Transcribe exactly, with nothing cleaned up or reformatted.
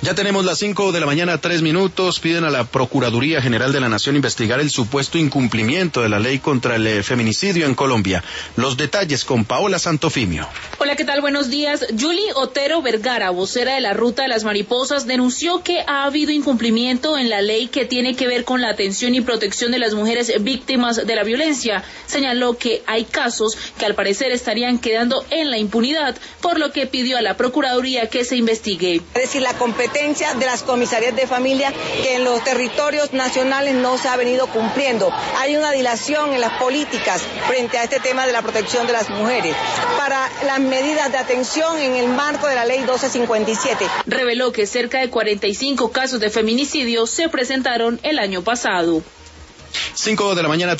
Ya tenemos las cinco de la mañana, tres minutos. Piden a la Procuraduría General de la Nación investigar el supuesto incumplimiento de la ley contra el feminicidio en Colombia. Los detalles con Paola Santofimio. Hola, ¿qué tal? Buenos días. Julie Otero Vergara, vocera de la Ruta de las Mariposas, denunció que ha habido incumplimiento en la ley que tiene que ver con la atención y protección de las mujeres víctimas de la violencia. Señaló que hay casos que al parecer estarían quedando en la impunidad, por lo que pidió a la Procuraduría que se investigue. Es decir, la competencia de las comisarías de familia que en los territorios nacionales no se ha venido cumpliendo. Hay una dilación en las políticas frente a este tema de la protección de las mujeres para las medidas de atención en el marco de la ley doce cincuenta y siete. Reveló que cerca de cuarenta y cinco casos de feminicidio se presentaron el año pasado. cinco de la mañana.